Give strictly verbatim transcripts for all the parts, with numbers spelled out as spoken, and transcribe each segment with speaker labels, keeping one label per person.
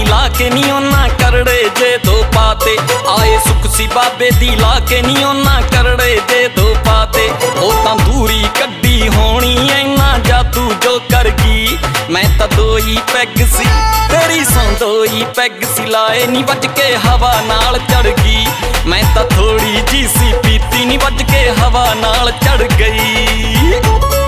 Speaker 1: ला के नी ओना करड़े जे दो पाते आए सुख सी बाबे दी ला के नी ओना करड़े जे दो पाते ओ तां दूरी कड्डी होनी ऐना जादू जो कर गई मैं तां दो ही पैग सी तेरी सौ दो ही पैग सी लाए नी बज के हवा नाल चढ़ गई मैं तां थोड़ी जी सी पीती नी बज के हवा नाल चढ़ गई।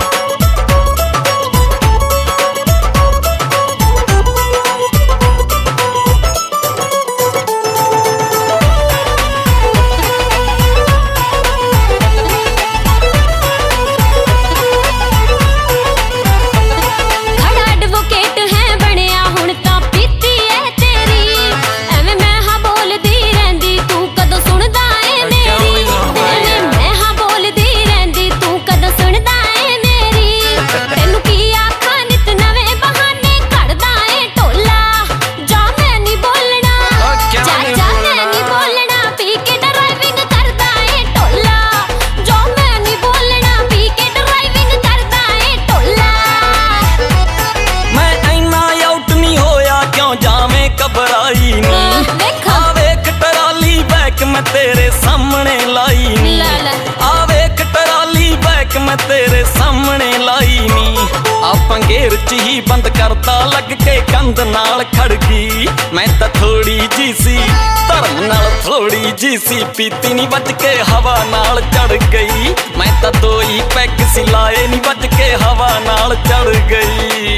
Speaker 1: मैं तेरे सामने लाई नी आ वेख टराली बैक मैं तेरे सामने लाई नी आपां घेर च ही बंद करता लग के कंध नाल खड़ गई मैं तां थोड़ी जी सी धर्म नाल थोड़ी जी सी पीती नी बज के हवा नाल चढ़ गई मैं तां दो ही पैग सी लाए नी बज के हवा नाल चढ़ गई।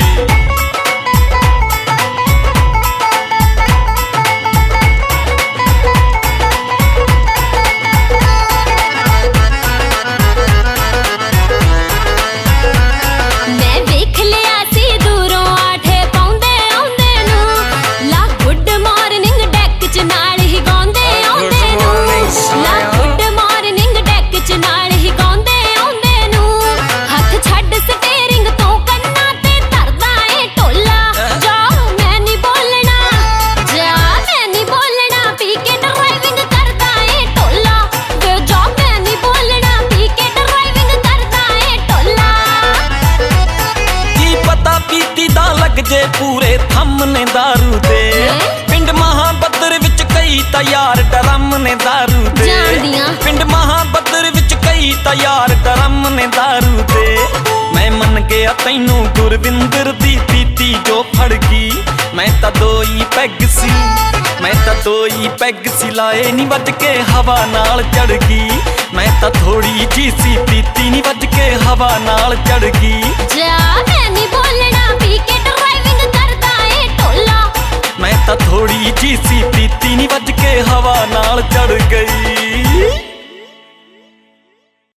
Speaker 1: जे पूरे थमने दारू दे पिंड महाबद्र विच कई तैयार डरम ने दारू दे पिंड महाबद्र विच कई तैयार डरम ने दारू दे मैं मन गया तैनू गुरविंदर दी पीती जो फड़ गई मैं तां दो ही पैग सी मैं तां दो ही पैग सी लाए नी बज के हवा नाल चढ़ गई मैं तां थोड़ी जी सी पीती नी बज के हवा नाल चढ़ गई
Speaker 2: जा मैं नी बोलना पी के ड्राइविंग करदा ए टोला
Speaker 1: मैं तां थोड़ी जी सी पीती नी बज के हवा नाल चढ़ गई।